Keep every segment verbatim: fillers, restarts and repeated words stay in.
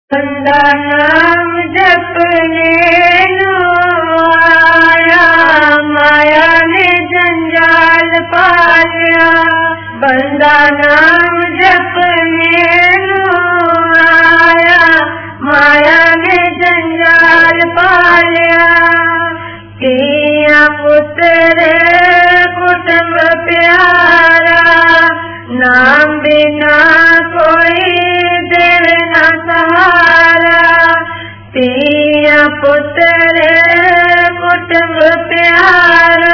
बंदा नाम जपने नो आया, माया ने जंजाल पाया। बंदा नाम जपने नो आया, माया ने जंजाल पाया। किया पुत्र कुटुंब प्यारा, नाम बिना कोई देव न सहारा। पिया पुत्र कुटुंब प्यारा,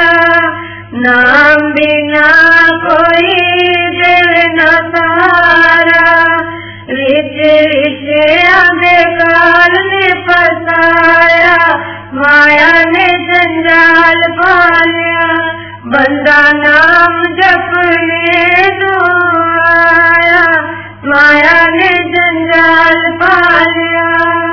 नाम बिना कोई देव न सहारा। रिच ऋषिया बेकार ने फसाया, माया ने जंजाल पाया। बंदा नाम जपने नो आया, माया ने जंजाल पाया।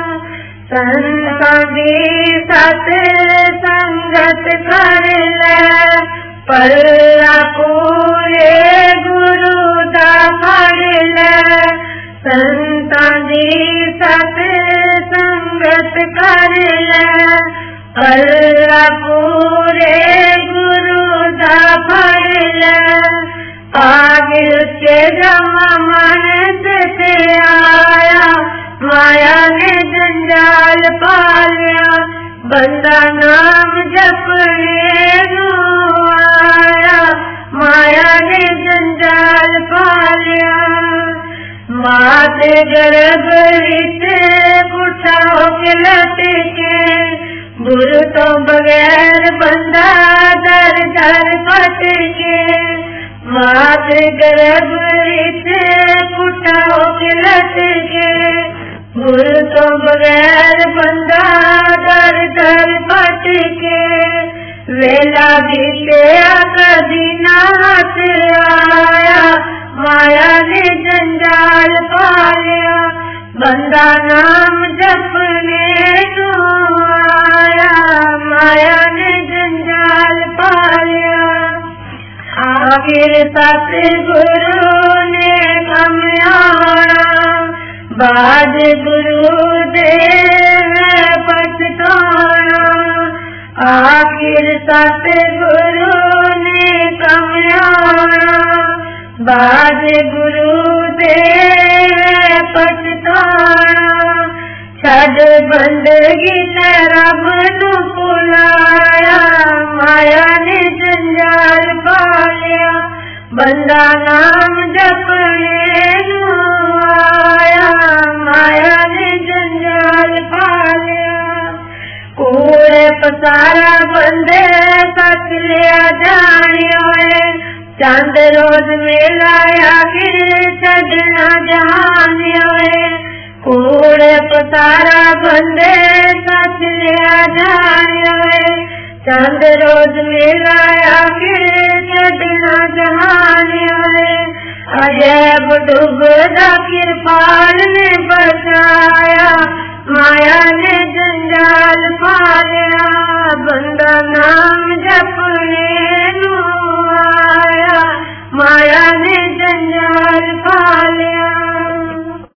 संतां दी सत संगत कर ले, पल्ला पूरे गुरु दा फड़ ले। संतां दी सत संगत कर ले, पल्ला पूरे गुरु दा फड़ ले। आगे उसके जमा मन से आया, माया ने जंजाल पाया। बंदा नाम जपने नो आया, माया ने जंजाल पाया। मात गर्भ विच कुठा होके लटके, गुरु तो बगैर बंदा दर दर भटके। मात गर्भ विच कुठा होके लटके, गुरु तो बगैर बंदा दर दर भटके। वेला बीतया कदी ना हाथ आया, माया ने जंजाल पाया। बंदा नाम जपने नो आया, माया ने जंजाल पाया। आखिर सतगुरु ने कम आना, बाद गुरु दे पछताना। आखिर सतगुरु ने कम आना, बाद गुरु दे पछताना। छड़ बंदगी ने रब नू भुलाया, माया ने जंजाल पाया। बंदा नाम जपने नो आया, माया ने जंजाल पाया। कूड़े पसारा बंदे सच लिया जानियो है, चंद रोज मेला आखिर छड़ना जहानियो है। कूड़े पसारा बंदे सच लिया जानियो है, चंद रोज मेला आखिर छड़ना जहानियो है। अजैब डूबदा किरपाल ने बचाया, माया ने जंजाल पाया। बंदा ना